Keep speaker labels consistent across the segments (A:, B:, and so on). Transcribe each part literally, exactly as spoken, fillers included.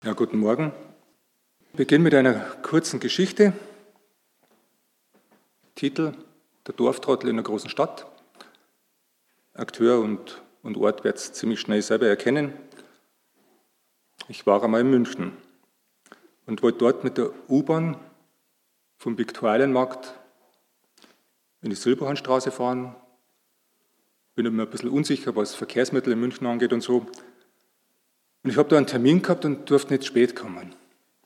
A: Ja, guten Morgen. Ich beginne mit einer kurzen Geschichte. Titel: Der Dorftrottel in einer großen Stadt. Akteur und, und Ort wird es ziemlich schnell selber erkennen. Ich war einmal in München und wollte dort mit der U-Bahn vom Viktualienmarkt in die Silberhornstraße fahren. Bin mir ein bisschen unsicher, was Verkehrsmittel in München angeht und so. Und ich habe da einen Termin gehabt und durfte nicht spät kommen.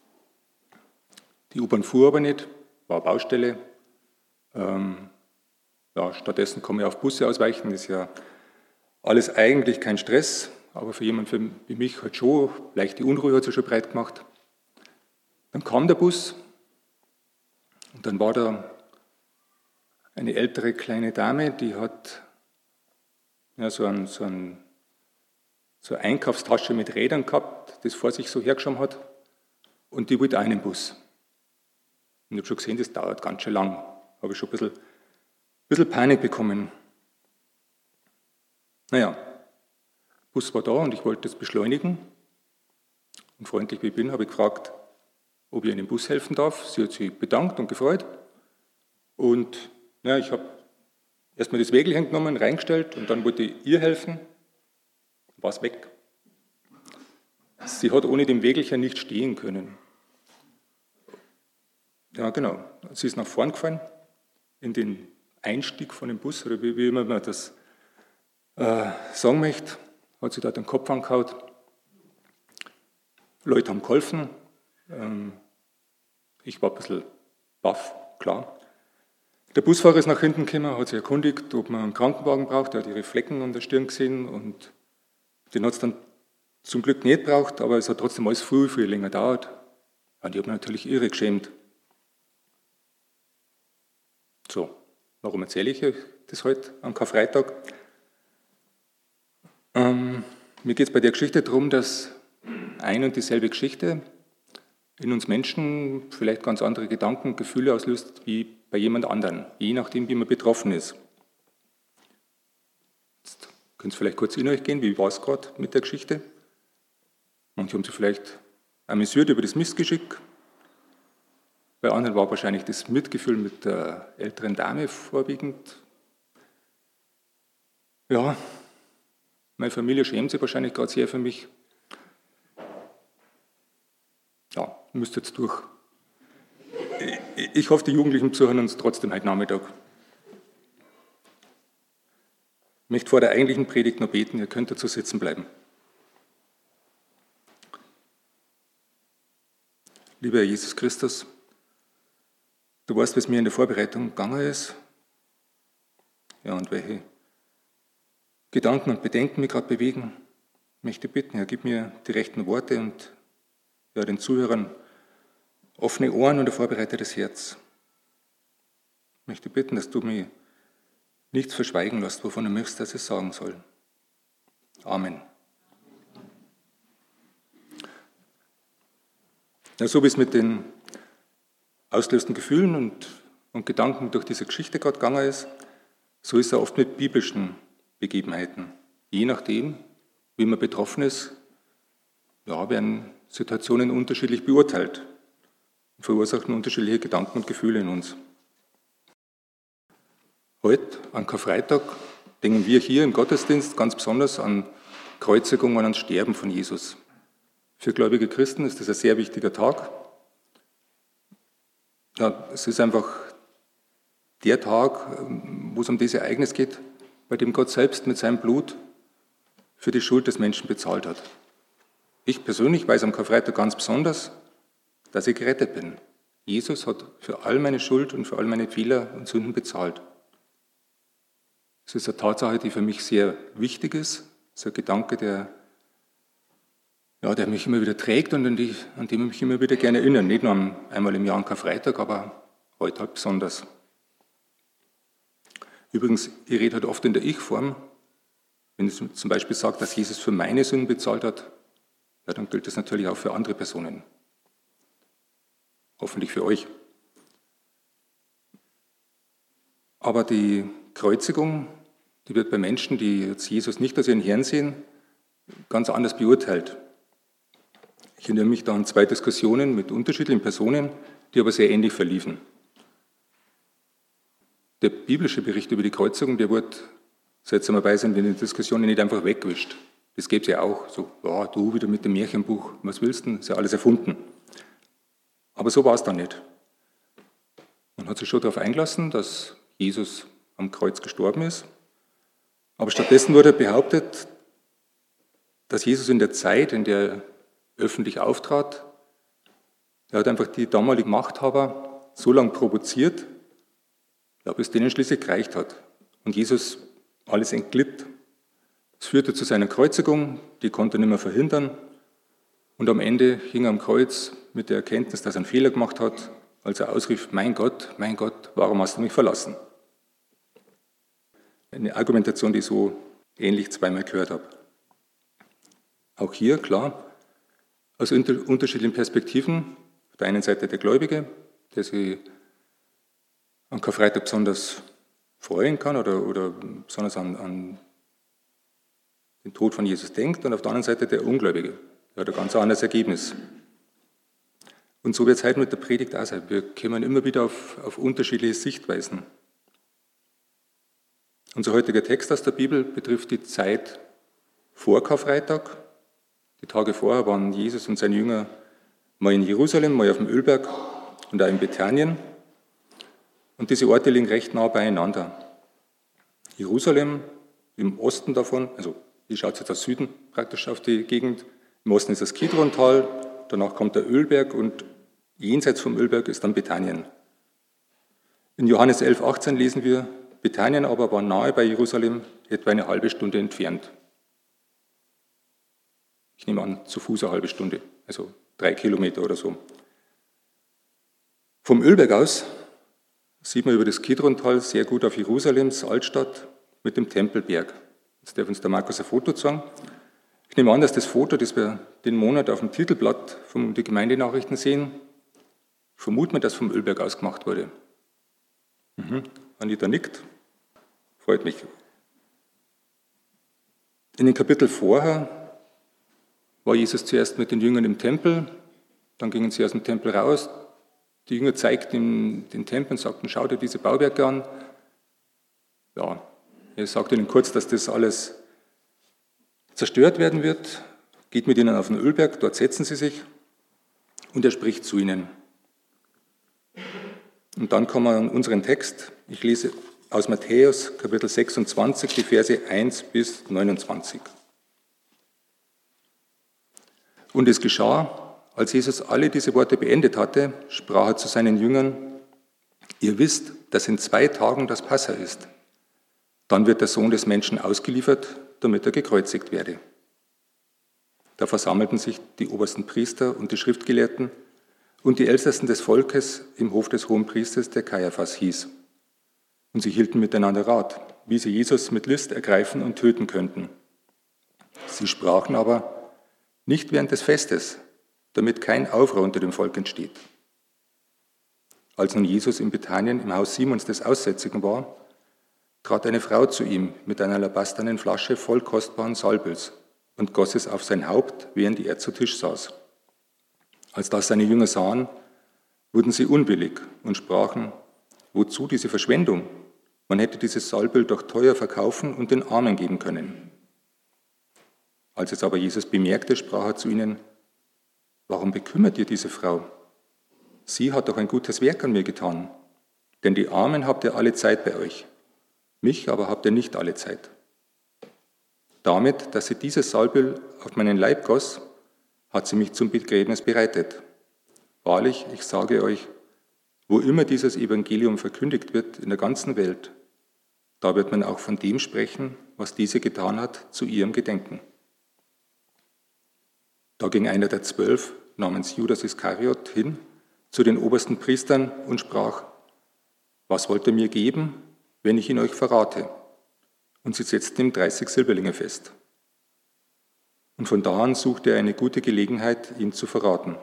A: Die U-Bahn fuhr aber nicht, war Baustelle. Ähm, ja, stattdessen kann man ja auf Busse ausweichen, das ist ja alles eigentlich kein Stress, aber für jemanden wie mich halt schon, leichte Unruhe hat sich schon breit gemacht. Dann kam der Bus und dann war da eine ältere kleine Dame, die hat ja, so ein, so ein so eine Einkaufstasche mit Rädern gehabt, das vor sich so hergeschoben hat, und die wollte einen Bus. Und ich habe schon gesehen, das dauert ganz schön lang. Habe ich schon ein bisschen, ein bisschen Panik bekommen. Naja, der Bus war da und ich wollte das beschleunigen. Und freundlich wie ich bin, habe ich gefragt, ob ich in den Bus helfen darf. Sie hat sich bedankt und gefreut. Und ja, ich habe erstmal das Wägelchen genommen, reingestellt und dann wollte ich ihr helfen. War es weg. Sie hat ohne dem Wägelchen nicht stehen können. Ja, genau. Sie ist nach vorn gefallen, in den Einstieg von dem Bus, oder wie, wie immer man das äh, sagen möchte, hat sie da den Kopf angehaut. Leute haben geholfen. Ähm, ich war ein bisschen baff, klar. Der Busfahrer ist nach hinten gekommen, hat sich erkundigt, ob man einen Krankenwagen braucht. Er hat ihre Flecken an der Stirn gesehen und den hat es dann zum Glück nicht gebraucht, aber es hat trotzdem alles viel, viel länger gedauert. Und ich habe mich natürlich irre geschämt. So, warum erzähle ich euch das heute am Karfreitag? Ähm, mir geht es bei der Geschichte darum, dass ein und dieselbe Geschichte in uns Menschen vielleicht ganz andere Gedanken und Gefühle auslöst wie bei jemand anderem, je nachdem, wie man betroffen ist. Jetzt könnt ihr vielleicht kurz in euch gehen, wie war es gerade mit der Geschichte? Manche haben sich vielleicht amüsiert über das Missgeschick. Bei anderen war wahrscheinlich das Mitgefühl mit der älteren Dame vorwiegend. Ja, meine Familie schämt sich wahrscheinlich gerade sehr für mich. Ja, müsst jetzt durch. Ich, ich hoffe, die Jugendlichen zuhören uns trotzdem heute Nachmittag. Ich möchte vor der eigentlichen Predigt noch beten, ihr könnt dazu sitzen bleiben. Lieber Herr Jesus Christus, du weißt, was mir in der Vorbereitung gegangen ist, ja, und welche Gedanken und Bedenken mich gerade bewegen. Ich möchte bitten, Herr, gib mir die rechten Worte und ja, den Zuhörern offene Ohren und ein vorbereitetes Herz. Ich möchte bitten, dass du mir nichts verschweigen lässt, wovon du möchtest, dass ich sagen soll. Amen. Ja, so wie es mit den auslösten Gefühlen und, und Gedanken durch diese Geschichte gerade gegangen ist, so ist es oft mit biblischen Begebenheiten. Je nachdem, wie man betroffen ist, ja, werden Situationen unterschiedlich beurteilt und verursachen unterschiedliche Gedanken und Gefühle in uns. Heute, an Karfreitag, denken wir hier im Gottesdienst ganz besonders an Kreuzigung und ans Sterben von Jesus. Für gläubige Christen ist das ein sehr wichtiger Tag. Ja, es ist einfach der Tag, wo es um dieses Ereignis geht, bei dem Gott selbst mit seinem Blut für die Schuld des Menschen bezahlt hat. Ich persönlich weiß am Karfreitag ganz besonders, dass ich gerettet bin. Jesus hat für all meine Schuld und für all meine Fehler und Sünden bezahlt. Es ist eine Tatsache, die für mich sehr wichtig ist. Es ist ein Gedanke, der, ja, der mich immer wieder trägt und an, die, an den ich mich immer wieder gerne erinnere. Nicht nur einmal im Jahr an Karfreitag, aber heute halt besonders. Übrigens, ich rede halt oft in der Ich-Form. Wenn ich zum Beispiel sage, dass Jesus für meine Sünden bezahlt hat, ja, dann gilt das natürlich auch für andere Personen. Hoffentlich für euch. Aber die Kreuzigung, die wird bei Menschen, die jetzt Jesus nicht als ihren Herrn sehen, ganz anders beurteilt. Ich erinnere mich da an zwei Diskussionen mit unterschiedlichen Personen, die aber sehr ähnlich verliefen. Der biblische Bericht über die Kreuzigung, der wurde, seit wir dabei sind, in den Diskussionen nicht einfach weggewischt. Das gäbe es ja auch, so, ja, du wieder mit dem Märchenbuch, was willst du, ist ja alles erfunden. Aber so war es dann nicht. Man hat sich schon darauf eingelassen, dass Jesus am Kreuz gestorben ist, aber stattdessen wurde behauptet, dass Jesus in der Zeit, in der er öffentlich auftrat, er hat einfach die damaligen Machthaber so lange provoziert, ja, bis denen schließlich gereicht hat. Und Jesus alles entglitt. Es führte zu seiner Kreuzigung, die konnte er nicht mehr verhindern. Und am Ende hing er am Kreuz mit der Erkenntnis, dass er einen Fehler gemacht hat, als er ausrief, mein Gott, mein Gott, warum hast du mich verlassen? Eine Argumentation, die ich so ähnlich zweimal gehört habe. Auch hier, klar, aus unter- unterschiedlichen Perspektiven. Auf der einen Seite der Gläubige, der sich an Karfreitag besonders freuen kann oder, oder besonders an, an den Tod von Jesus denkt, und auf der anderen Seite der Ungläubige. Der hat ein ganz anderes Ergebnis. Und so wird es heute mit der Predigt auch sein. Wir kommen immer wieder auf, auf unterschiedliche Sichtweisen. Unser heutiger Text aus der Bibel betrifft die Zeit vor Karfreitag. Die Tage vorher waren Jesus und seine Jünger mal in Jerusalem, mal auf dem Ölberg und auch in Bethanien. Und diese Orte liegen recht nah beieinander. Jerusalem im Osten davon, also hier schaut es jetzt aus Süden praktisch auf die Gegend. Im Osten ist das Kidrontal, danach kommt der Ölberg und jenseits vom Ölberg ist dann Bethanien. In Johannes elf, achtzehn lesen wir, Bethanien aber war nahe bei Jerusalem, etwa eine halbe Stunde entfernt. Ich nehme an, zu Fuß eine halbe Stunde, also drei Kilometer oder so. Vom Ölberg aus sieht man über das Kidrontal sehr gut auf Jerusalems Altstadt mit dem Tempelberg. Jetzt darf uns der Markus ein Foto zeigen. Ich nehme an, dass das Foto, das wir den Monat auf dem Titelblatt von den Gemeindenachrichten sehen, vermuten wir, dass vom Ölberg aus gemacht wurde. Mhm. Anita nickt. Freut mich. In den Kapiteln vorher war Jesus zuerst mit den Jüngern im Tempel, dann gingen sie aus dem Tempel raus. Die Jünger zeigten ihm den Tempel und sagten, schau dir diese Bauwerke an. Ja, er sagte ihnen kurz, dass das alles zerstört werden wird, geht mit ihnen auf den Ölberg, dort setzen sie sich und er spricht zu ihnen. Und dann kommen wir an unseren Text. Ich lese aus Matthäus Kapitel sechsundzwanzig, die Verse eins bis neunundzwanzig. Und es geschah, als Jesus alle diese Worte beendet hatte, sprach er zu seinen Jüngern, ihr wisst, dass in zwei Tagen das Passa ist. Dann wird der Sohn des Menschen ausgeliefert, damit er gekreuzigt werde. Da versammelten sich die obersten Priester und die Schriftgelehrten und die Ältesten des Volkes im Hof des Hohenpriesters, der Kaiaphas hieß. Und sie hielten miteinander Rat, wie sie Jesus mit List ergreifen und töten könnten. Sie sprachen aber, nicht während des Festes, damit kein Aufruhr unter dem Volk entsteht. Als nun Jesus in Bethanien im Haus Simons des Aussätzigen war, trat eine Frau zu ihm mit einer alabasternen Flasche voll kostbaren Salböls und goss es auf sein Haupt, während er zu Tisch saß. Als das seine Jünger sahen, wurden sie unwillig und sprachen, wozu diese Verschwendung? Man hätte dieses Salböl doch teuer verkaufen und den Armen geben können. Als es aber Jesus bemerkte, sprach er zu ihnen, warum bekümmert ihr diese Frau? Sie hat doch ein gutes Werk an mir getan, denn die Armen habt ihr alle Zeit bei euch, mich aber habt ihr nicht alle Zeit. Damit, dass sie dieses Salböl auf meinen Leib goss, hat sie mich zum Begräbnis bereitet. Wahrlich, ich sage euch, wo immer dieses Evangelium verkündigt wird in der ganzen Welt, da wird man auch von dem sprechen, was diese getan hat, zu ihrem Gedenken. Da ging einer der zwölf, namens Judas Iskariot, hin zu den obersten Priestern und sprach, was wollt ihr mir geben, wenn ich ihn euch verrate? Und sie setzten ihm dreißig Silberlinge fest. Und von da an suchte er eine gute Gelegenheit, ihn zu verraten.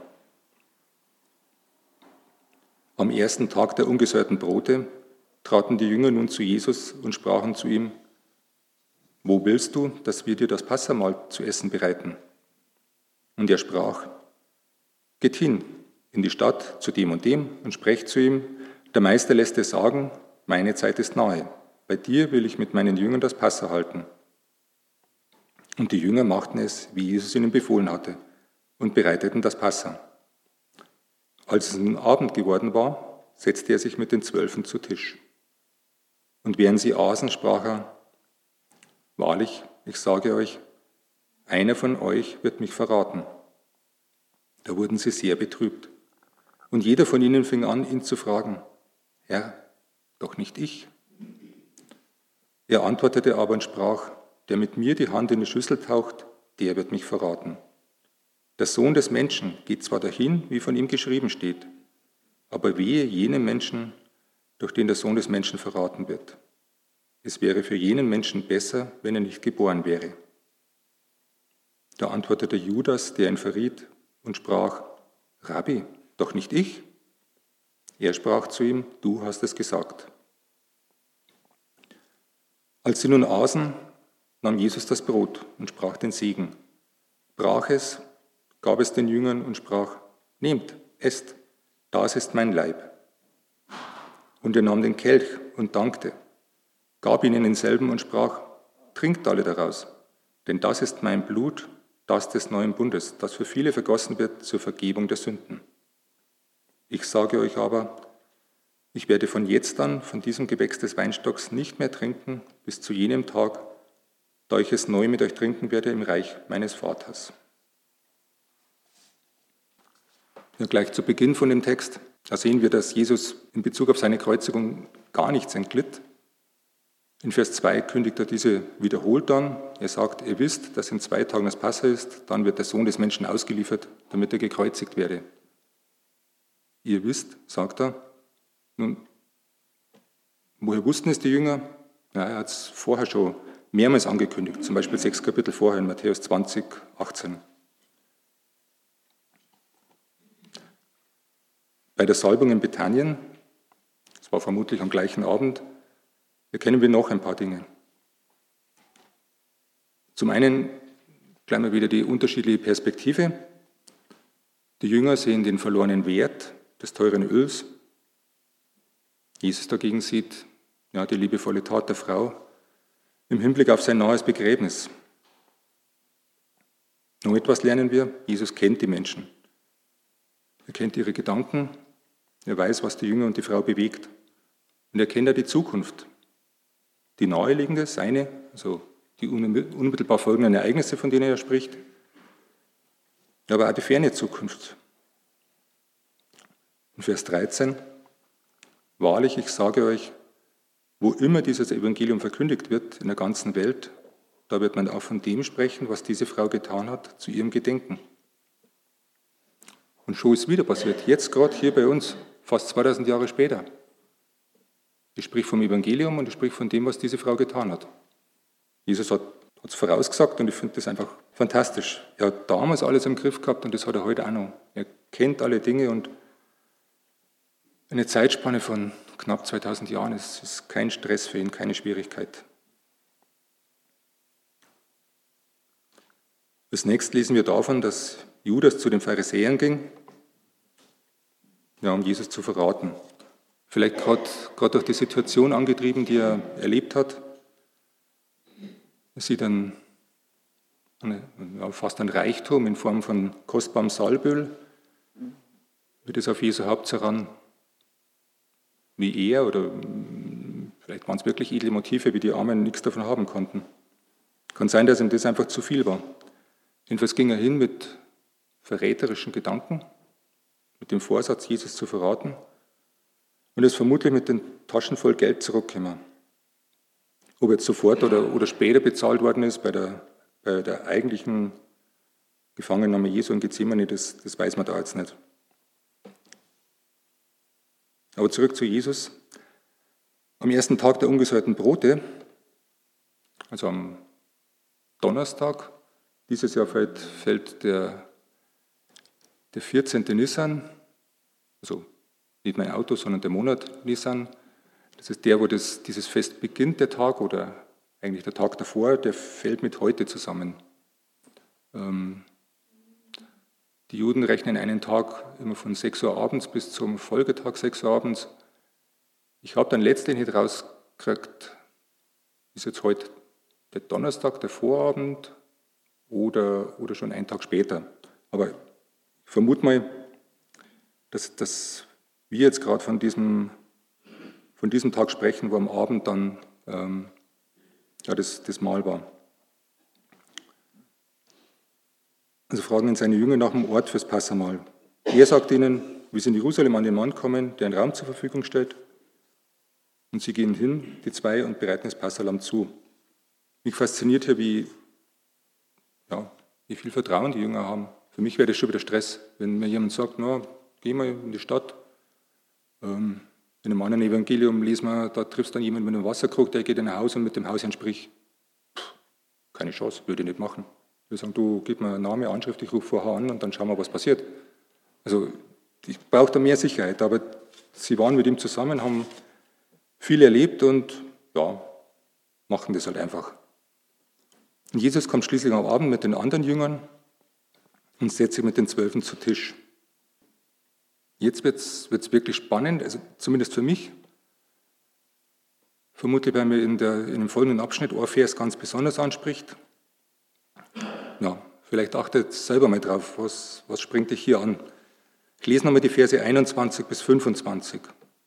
A: Am ersten Tag der ungesäuerten Brote traten die Jünger nun zu Jesus und sprachen zu ihm, wo willst du, dass wir dir das Passamahl zu essen bereiten? Und er sprach, geht hin in die Stadt zu dem und dem und sprecht zu ihm, der Meister lässt dir sagen, meine Zeit ist nahe. Bei dir will ich mit meinen Jüngern das Passa halten. Und die Jünger machten es, wie Jesus ihnen befohlen hatte, und bereiteten das Passa. Als es nun Abend geworden war, setzte er sich mit den Zwölfen zu Tisch. Und während sie aßen, sprach er, wahrlich, ich sage euch, einer von euch wird mich verraten. Da wurden sie sehr betrübt. Und jeder von ihnen fing an, ihn zu fragen, Herr, doch nicht ich. Er antwortete aber und sprach, der mit mir die Hand in die Schüssel taucht, der wird mich verraten. Der Sohn des Menschen geht zwar dahin, wie von ihm geschrieben steht, aber wehe jenem Menschen, durch den der Sohn des Menschen verraten wird. Es wäre für jenen Menschen besser, wenn er nicht geboren wäre. Da antwortete Judas, der ihn verriet, und sprach, Rabbi, doch nicht ich. Er sprach zu ihm, du hast es gesagt. Als sie nun aßen, nahm Jesus das Brot und sprach den Segen, brach es, gab es den Jüngern und sprach, nehmt, esst, das ist mein Leib. Und er nahm den Kelch und dankte, gab ihnen denselben und sprach, trinkt alle daraus, denn das ist mein Blut, das des neuen Bundes, das für viele vergossen wird zur Vergebung der Sünden. Ich sage euch aber, ich werde von jetzt an von diesem Gewächs des Weinstocks nicht mehr trinken, bis zu jenem Tag, da ich es neu mit euch trinken werde im Reich meines Vaters. Ja, gleich zu Beginn von dem Text, da sehen wir, dass Jesus in Bezug auf seine Kreuzigung gar nichts entglitt. In Vers zwei kündigt er diese wiederholt an. Er sagt, ihr wisst, dass in zwei Tagen das Passa ist, dann wird der Sohn des Menschen ausgeliefert, damit er gekreuzigt werde. Ihr wisst, sagt er. Nun, woher wussten es die Jünger? Ja, er hat es vorher schon mehrmals angekündigt, zum Beispiel sechs Kapitel vorher in Matthäus zwanzig, achtzehn. Bei der Salbung in Bethanien, das war vermutlich am gleichen Abend, erkennen wir noch ein paar Dinge. Zum einen gleich mal wieder die unterschiedliche Perspektive. Die Jünger sehen den verlorenen Wert des teuren Öls. Jesus dagegen sieht ja, die liebevolle Tat der Frau im Hinblick auf sein nahes Begräbnis. Noch etwas lernen wir, Jesus kennt die Menschen. Er kennt ihre Gedanken, er weiß, was die Jünger und die Frau bewegt. Und er kennt ja die Zukunft. Die naheliegende, seine, also die unmittelbar folgenden Ereignisse, von denen er spricht, aber auch die ferne Zukunft. In Vers dreizehn, wahrlich, ich sage euch, wo immer dieses Evangelium verkündigt wird in der ganzen Welt, da wird man auch von dem sprechen, was diese Frau getan hat, zu ihrem Gedenken. Und schon ist wieder passiert, jetzt gerade hier bei uns, fast zweitausend Jahre später. Ich sprich vom Evangelium und ich sprich von dem, was diese Frau getan hat. Jesus hat es vorausgesagt und ich finde das einfach fantastisch. Er hat damals alles im Griff gehabt und das hat er heute auch noch. Er kennt alle Dinge und eine Zeitspanne von knapp zweitausend Jahren ist, ist kein Stress für ihn, keine Schwierigkeit. Als nächstes lesen wir davon, dass Judas zu den Pharisäern ging, ja, um Jesus zu verraten. Vielleicht gerade durch die Situation angetrieben, die er erlebt hat. Er sieht ein, eine, ja, fast ein Reichtum in Form von kostbarem Salböl, wird es auf Jesu Haupt heran, wie er oder vielleicht waren es wirklich edle Motive, wie die Armen nichts davon haben konnten. Kann sein, dass ihm das einfach zu viel war. Jedenfalls ging er hin mit verräterischen Gedanken, mit dem Vorsatz, Jesus zu verraten und ist vermutlich mit den Taschen voll Geld zurückgekommen. Ob jetzt sofort oder, oder später bezahlt worden ist bei der, bei der eigentlichen Gefangennahme Jesu in Gethsemane, das, das weiß man da jetzt nicht. Aber zurück zu Jesus. Am ersten Tag der ungesäuerten Brote, also am Donnerstag, dieses Jahr fällt, fällt der, der vierzehnte Nissan, also nicht mein Auto, sondern der Monat Nissan. Das ist der, wo das, dieses Fest beginnt, der Tag, oder eigentlich der Tag davor, der fällt mit heute zusammen. Ähm, Die Juden rechnen einen Tag immer von sechs Uhr abends bis zum Folgetag sechs Uhr abends. Ich habe dann letztlich nicht rausgekriegt, ist jetzt heute der Donnerstag, der Vorabend oder, oder schon einen Tag später. Aber ich vermute mal, dass, dass wir jetzt gerade von diesem, von diesem Tag sprechen, wo am Abend dann ähm, ja, das, das Mahl war. Also fragen ihn seine Jünger nach dem Ort fürs Passamahl. Er sagt ihnen, wie sie in Jerusalem an den Mann kommen, der einen Raum zur Verfügung stellt. Und sie gehen hin, die zwei, und bereiten das Passahlamm zu. Mich fasziniert hier, wie, ja, wie viel Vertrauen die Jünger haben. Für mich wäre das schon wieder Stress, wenn mir jemand sagt, na, geh mal in die Stadt. Ähm, in einem anderen Evangelium lesen wir, da triffst du dann jemanden mit einem Wasserkrug, der geht in ein Haus und mit dem Hausherrn spricht. Pff, keine Chance, würde ich nicht machen. Wir sagen, du, gib mir einen Namen, Anschrift, ich rufe vorher an und dann schauen wir, was passiert. Also ich brauche da mehr Sicherheit, aber sie waren mit ihm zusammen, haben viel erlebt und ja, machen das halt einfach. Und Jesus kommt schließlich am Abend mit den anderen Jüngern und setzt sich mit den Zwölfen zu Tisch. Jetzt wird es wirklich spannend, also zumindest für mich. Vermutlich, weil mir in, der, in dem folgenden Abschnitt ein Vers ganz besonders anspricht. Ja, vielleicht achtet selber mal drauf, was, was springt dich hier an. Ich lese nochmal die Verse einundzwanzig bis fünfundzwanzig.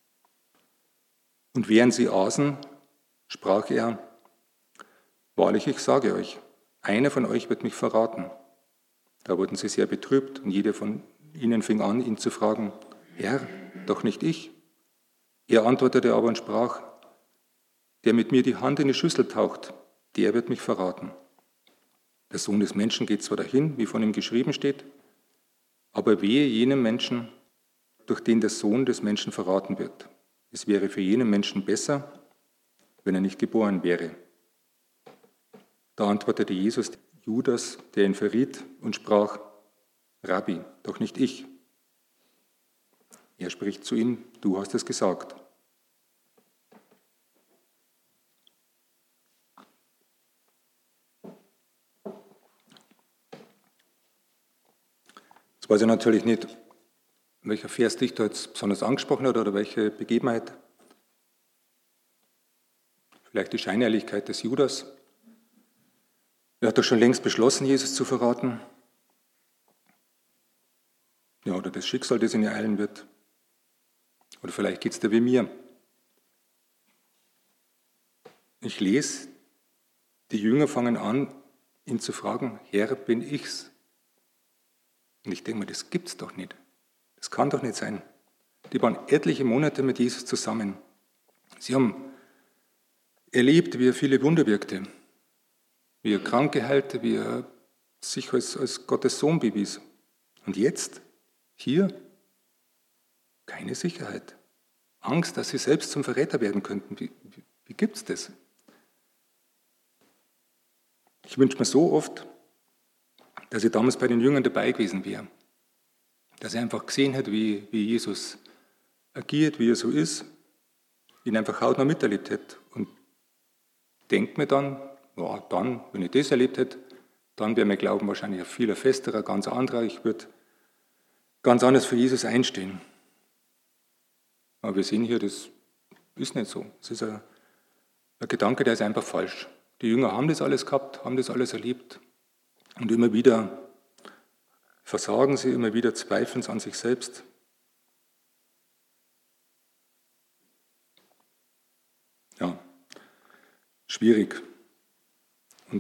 A: Und während sie aßen, sprach er, wahrlich, ich sage euch, einer von euch wird mich verraten. Da wurden sie sehr betrübt und jeder von ihnen fing an, ihn zu fragen, Herr, doch nicht ich. Er antwortete aber und sprach, der mit mir die Hand in die Schüssel taucht, der wird mich verraten. Der Sohn des Menschen geht zwar dahin, wie von ihm geschrieben steht, aber wehe jenem Menschen, durch den der Sohn des Menschen verraten wird. Es wäre für jenen Menschen besser, wenn er nicht geboren wäre. Da antwortete Jesus Judas, der ihn verriet, und sprach, Rabbi, doch nicht ich. Er spricht zu ihm, du hast es gesagt. Jetzt weiß ich natürlich nicht, welcher Vers dich da jetzt besonders angesprochen hat oder welche Begebenheit. Vielleicht die Scheinehrlichkeit des Judas. Er hat doch schon längst beschlossen, Jesus zu verraten. Ja, oder das Schicksal, das ihn ereilen wird. Oder vielleicht geht es dir wie mir. Ich lese, die Jünger fangen an, ihn zu fragen, Herr, bin ich's? Und ich denke mir, das gibt's doch nicht. Das kann doch nicht sein. Die waren etliche Monate mit Jesus zusammen. Sie haben erlebt, wie er viele Wunder wirkte, wie er Kranke heilte, wie er sich als, als Gottes Sohn bewies. Und jetzt, hier, keine Sicherheit. Angst, dass sie selbst zum Verräter werden könnten. Wie, wie, wie gibt's das? Ich wünsche mir so oft, dass ich damals bei den Jüngern dabei gewesen wäre. Dass er einfach gesehen hat, wie, wie Jesus agiert, wie er so ist, ihn einfach hautnah miterlebt hätte. Und denkt mir dann, ja, dann, wenn ich das erlebt hätte, dann wäre mein Glauben wahrscheinlich ein viel festerer, ganz anderer. Ich würde ganz anders für Jesus einstehen. Aber wir sehen hier, das ist nicht so. Es ist ein, ein Gedanke, der ist einfach falsch. Die Jünger haben das alles gehabt, haben das alles erlebt. Und immer wieder versagen sie, immer wieder zweifeln sie an sich selbst. Ja, schwierig. Und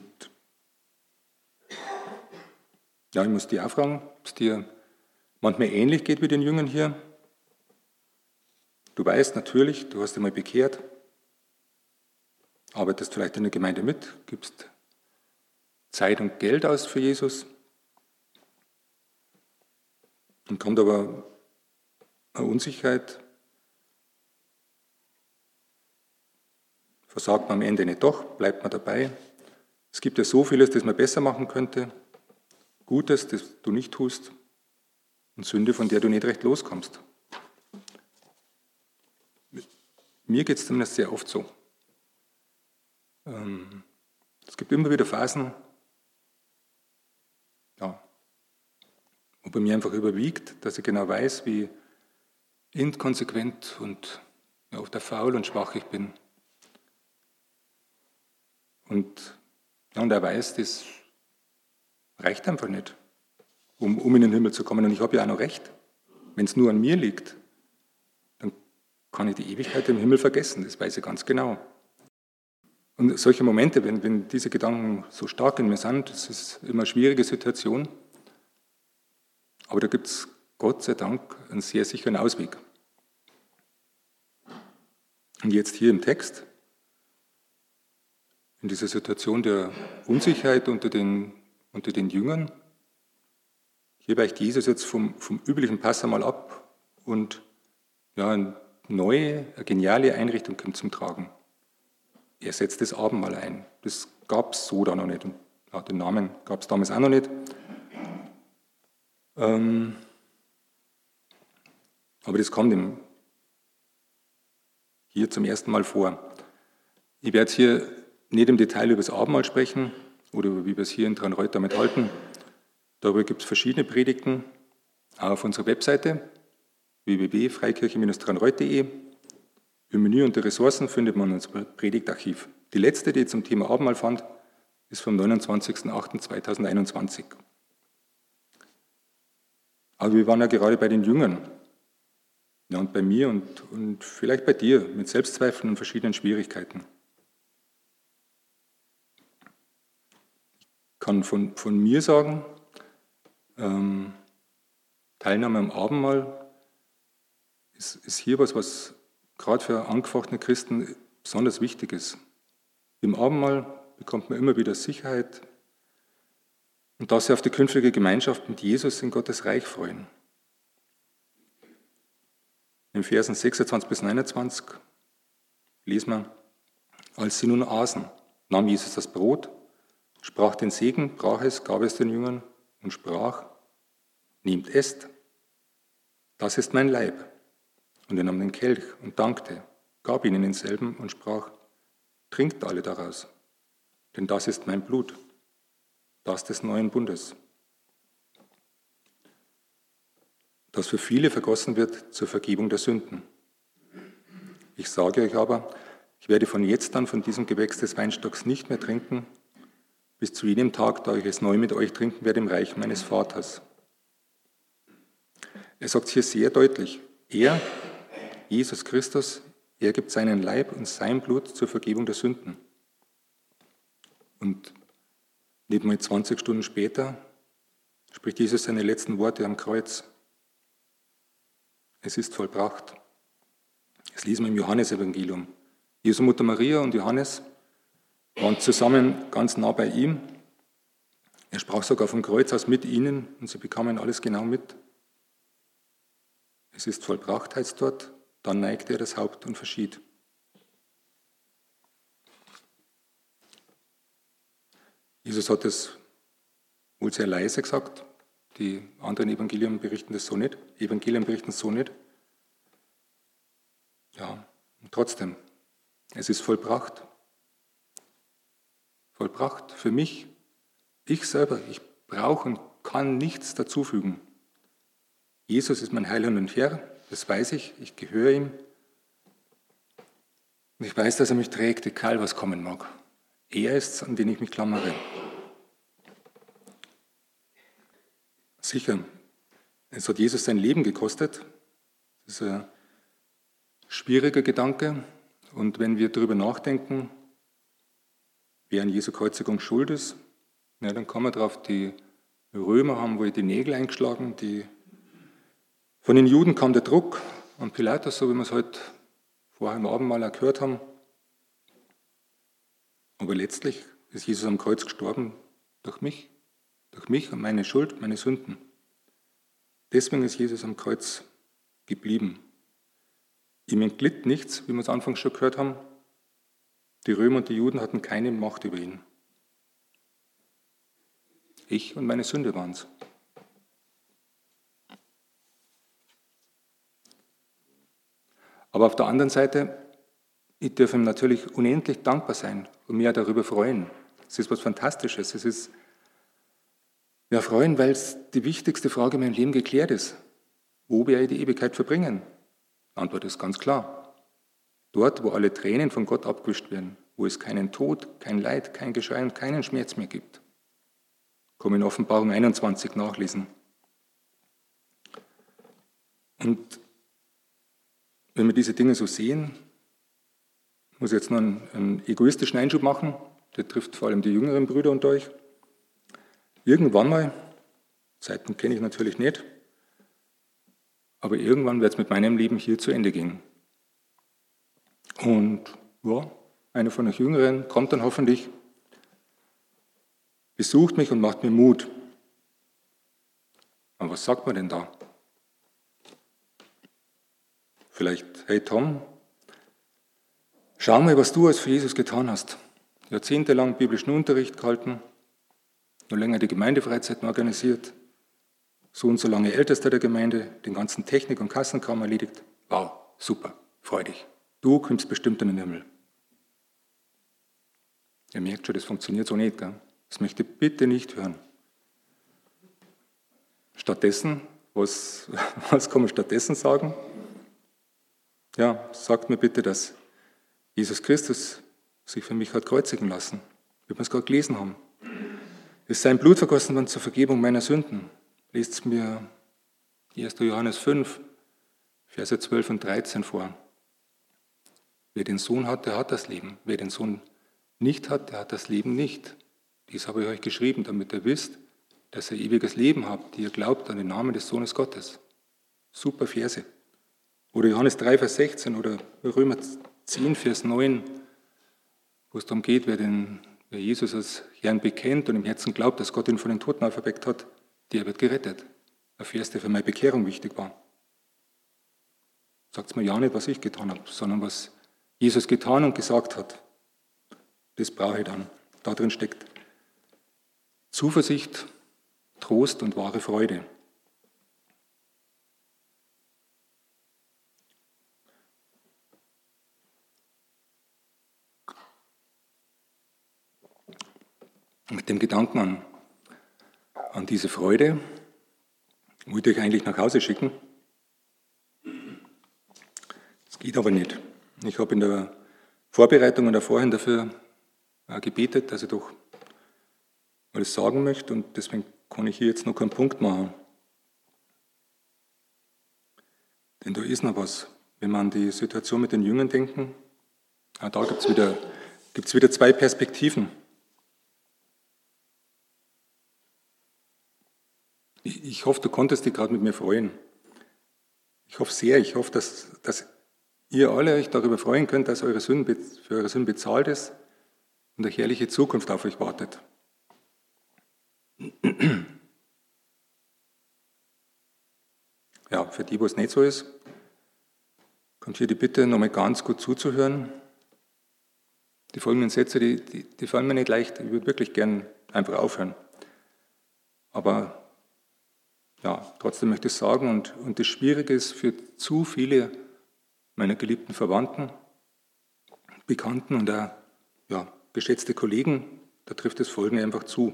A: ja, ich muss dich auch fragen, ob es dir manchmal ähnlich geht wie den Jüngern hier. Du weißt natürlich, du hast dich mal bekehrt, arbeitest vielleicht in der Gemeinde mit, gibst Zeit und Geld aus für Jesus. Dann kommt aber eine Unsicherheit, versagt man am Ende nicht doch, bleibt man dabei. Es gibt ja so vieles, das man besser machen könnte, Gutes, das du nicht tust und Sünde, von der du nicht recht loskommst. Mir geht es zumindest sehr oft so. Es gibt immer wieder Phasen, ja, wo bei mir einfach überwiegt, dass ich genau weiß, wie inkonsequent und ja, oft faul und schwach ich bin. Und, ja, und er weiß, das reicht einfach nicht, um, um in den Himmel zu kommen. Und ich habe ja auch noch recht. Wenn es nur an mir liegt, dann kann ich die Ewigkeit im Himmel vergessen. Das weiß ich ganz genau. Und solche Momente, wenn, wenn diese Gedanken so stark in mir sind, das ist immer eine schwierige Situation. Aber da gibt es Gott sei Dank einen sehr sicheren Ausweg. Und jetzt hier im Text, in dieser Situation der Unsicherheit unter den, unter den Jüngern, hier weicht Jesus jetzt vom, vom üblichen Pass einmal ab und ja, eine neue, eine geniale Einrichtung kommt zum Tragen. Er setzt das Abendmahl ein. Das gab es so da noch nicht. Und, ja, den Namen gab es damals auch noch nicht. Ähm, aber das kommt ihm hier zum ersten Mal vor. Ich werde hier nicht im Detail über das Abendmahl sprechen oder wie wir es hier in Tranreuth damit halten. Darüber gibt es verschiedene Predigten, auch auf unserer Webseite w w w punkt freikirche Bindestrich tranreuth punkt de. Im Menü unter Ressourcen findet man unser Predigtarchiv. Die letzte, die ich zum Thema Abendmahl fand, ist vom neunundzwanzigsten achten zweitausendeinundzwanzig. Aber wir waren ja gerade bei den Jüngern. Ja, und bei mir und, und vielleicht bei dir mit Selbstzweifeln und verschiedenen Schwierigkeiten. Ich kann von, von mir sagen, ähm, Teilnahme am Abendmahl ist, ist hier was, was gerade für angefochtene Christen besonders wichtig ist. Im Abendmahl bekommt man immer wieder Sicherheit und dass sie auf die künftige Gemeinschaft mit Jesus in Gottes Reich freuen. In Versen sechsundzwanzig bis neunundzwanzig lesen wir, als sie nun aßen, nahm Jesus das Brot, sprach den Segen, brach es, gab es den Jüngern und sprach, nehmt, esst, das ist mein Leib. Und er nahm den Kelch und dankte, gab ihnen denselben und sprach, trinkt alle daraus, denn das ist mein Blut, das des neuen Bundes, das für viele vergossen wird zur Vergebung der Sünden. Ich sage euch aber, ich werde von jetzt an von diesem Gewächs des Weinstocks nicht mehr trinken, bis zu jenem Tag, da ich es neu mit euch trinken werde im Reich meines Vaters. Er sagt hier sehr deutlich, er, Jesus Christus, er gibt seinen Leib und sein Blut zur Vergebung der Sünden. Und nicht mal zwanzig Stunden später spricht Jesus seine letzten Worte am Kreuz. Es ist vollbracht. Das lesen wir im Johannesevangelium. Jesu Mutter Maria und Johannes waren zusammen ganz nah bei ihm. Er sprach sogar vom Kreuz aus mit ihnen und sie bekamen alles genau mit. Es ist vollbracht, heißt dort. Dann neigte er das Haupt und verschied. Jesus hat es wohl sehr leise gesagt. Die anderen Evangelien berichten das so nicht. Evangelien berichten es so nicht. Ja, und trotzdem, es ist vollbracht. Vollbracht für mich. Ich selber, ich brauche und kann nichts dazufügen. Jesus ist mein Heiland und Herr, das weiß ich, ich gehöre ihm. Und ich weiß, dass er mich trägt, egal was kommen mag. Er ist es, an den ich mich klammere. Sicher, es hat Jesus sein Leben gekostet. Das ist ein schwieriger Gedanke. Und wenn wir darüber nachdenken, wer an Jesu Kreuzigung schuld ist, ja, dann kommen wir drauf, die Römer haben wohl die Nägel eingeschlagen, die von den Juden kam der Druck an Pilatus, so wie wir es heute vorher im Abendmahl auch gehört haben. Aber letztlich ist Jesus am Kreuz gestorben durch mich, durch mich und meine Schuld, meine Sünden. Deswegen ist Jesus am Kreuz geblieben. Ihm entglitt nichts, wie wir es anfangs schon gehört haben. Die Römer und die Juden hatten keine Macht über ihn. Ich und meine Sünde waren es. Aber auf der anderen Seite, ich darf ihm natürlich unendlich dankbar sein und mich auch darüber freuen. Es ist was Fantastisches. Es ist Ja, freuen, weil es die wichtigste Frage in meinem Leben geklärt ist. Wo werde ich die Ewigkeit verbringen? Die Antwort ist ganz klar. Dort, wo alle Tränen von Gott abgewischt werden, wo es keinen Tod, kein Leid, kein Geschrei und keinen Schmerz mehr gibt. Kann man in Offenbarung einundzwanzig nachlesen. Und wenn wir diese Dinge so sehen, muss ich jetzt noch einen, einen egoistischen Einschub machen. Der trifft vor allem die jüngeren Brüder unter euch. Irgendwann mal, Zeitpunkt kenne ich natürlich nicht, aber irgendwann wird es mit meinem Leben hier zu Ende gehen. Und ja, einer von euch Jüngeren kommt dann hoffentlich, besucht mich und macht mir Mut. Aber was sagt man denn da? Vielleicht, hey Tom, schau mal, was du alles für Jesus getan hast. Jahrzehntelang biblischen Unterricht gehalten, noch länger die Gemeindefreizeiten organisiert, so und so lange Ältester der Gemeinde, den ganzen Technik- und Kassenkram erledigt. Wow, super, freu dich. Du kommst bestimmt in den Himmel. Ihr merkt schon, das funktioniert so nicht, gell? Das möchte ich bitte nicht hören. Stattdessen, was, was kann man stattdessen sagen? Ja, sagt mir bitte, dass Jesus Christus sich für mich hat kreuzigen lassen, wie wir es gerade gelesen haben. Es ist sein Blut vergossen worden zur Vergebung meiner Sünden. Lest mir erster Johannes fünf, Verse zwölf und dreizehn vor. Wer den Sohn hat, der hat das Leben. Wer den Sohn nicht hat, der hat das Leben nicht. Dies habe ich euch geschrieben, damit ihr wisst, dass ihr ewiges Leben habt, die ihr glaubt an den Namen des Sohnes Gottes. Super Verse. Oder Johannes drei, Vers sechzehn oder Römer zehn, Vers neun, wo es darum geht, wer, den, wer Jesus als Herrn bekennt und im Herzen glaubt, dass Gott ihn von den Toten auferweckt hat, der wird gerettet. Ein Vers, der für meine Bekehrung wichtig war. Sagt mir ja nicht, was ich getan habe, sondern was Jesus getan und gesagt hat. Das brauche ich dann. Da drin steckt Zuversicht, Trost und wahre Freude. Mit dem Gedanken an, an diese Freude wollte ich eigentlich nach Hause schicken. Das geht aber nicht. Ich habe in der Vorbereitung und der Vorhin dafür gebetet, dass ich doch alles sagen möchte und deswegen kann ich hier jetzt noch keinen Punkt machen. Denn da ist noch was. Wenn man an die Situation mit den Jüngern denken, da gibt es wieder, gibt's wieder zwei Perspektiven. Ich, ich hoffe, du konntest dich gerade mit mir freuen. Ich hoffe sehr, ich hoffe, dass, dass ihr alle euch darüber freuen könnt, dass eure Sünden, für eure Sünden bezahlt ist und eine herrliche Zukunft auf euch wartet. Ja, für die, wo es nicht so ist, kommt hier die Bitte, nochmal ganz gut zuzuhören. Die folgenden Sätze, die, die, die fallen mir nicht leicht. Ich würde wirklich gern einfach aufhören. Aber ja, trotzdem möchte ich sagen, und, und das Schwierige ist für zu viele meiner geliebten Verwandten, Bekannten und auch ja, geschätzte Kollegen, da trifft das Folgende einfach zu.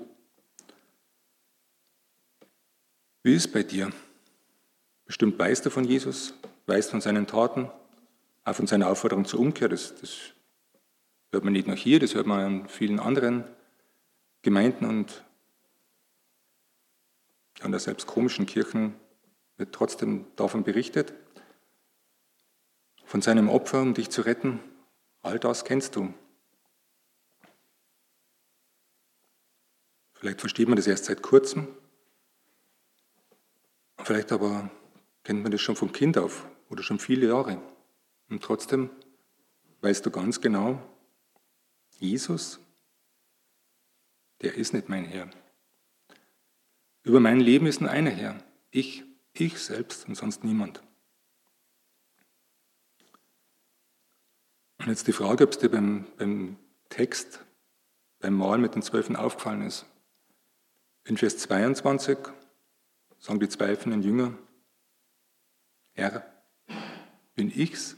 A: Wie ist es bei dir? Bestimmt weißt du von Jesus, weißt von seinen Taten, auch von seiner Aufforderung zur Umkehr. Das, das hört man nicht nur hier, das hört man an vielen anderen Gemeinden und an der selbst komischen Kirchen wird trotzdem davon berichtet. Von seinem Opfer, um dich zu retten, all das kennst du. Vielleicht versteht man das erst seit kurzem, vielleicht aber kennt man das schon von Kind auf oder schon viele Jahre. Und trotzdem weißt du ganz genau, Jesus, der ist nicht mein Herr. Über mein Leben ist nur einer Herr, ich, ich selbst und sonst niemand. Und jetzt die Frage, ob es dir beim, beim Text, beim Mahl mit den Zwölfen aufgefallen ist. In Vers zweiundzwanzig sagen die zweifelnden Jünger, Herr, bin ich's?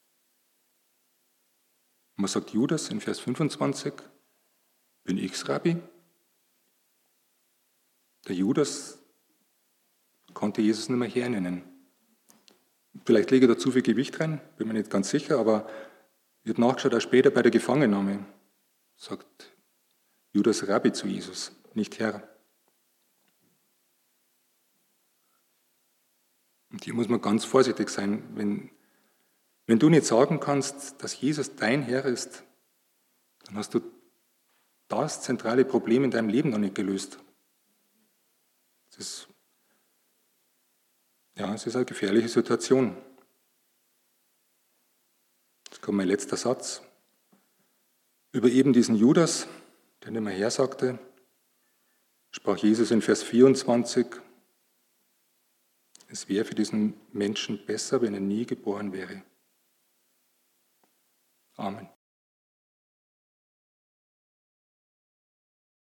A: Und was sagt Judas in Vers fünfundzwanzig? Bin ich's, Rabbi? Der Judas konnte Jesus nicht mehr Herr nennen. Vielleicht lege ich da zu viel Gewicht rein, bin mir nicht ganz sicher, aber ich habe nachgeschaut, auch später bei der Gefangennahme sagt Judas Rabbi zu Jesus, nicht Herr. Und hier muss man ganz vorsichtig sein, wenn, wenn du nicht sagen kannst, dass Jesus dein Herr ist, dann hast du das zentrale Problem in deinem Leben noch nicht gelöst. Das ist, ja, es ist eine gefährliche Situation. Jetzt kommt mein letzter Satz. Über eben diesen Judas, der nicht mehr Herr sagte, sprach Jesus in Vers vierundzwanzig, es wäre für diesen Menschen besser, wenn er nie geboren wäre. Amen.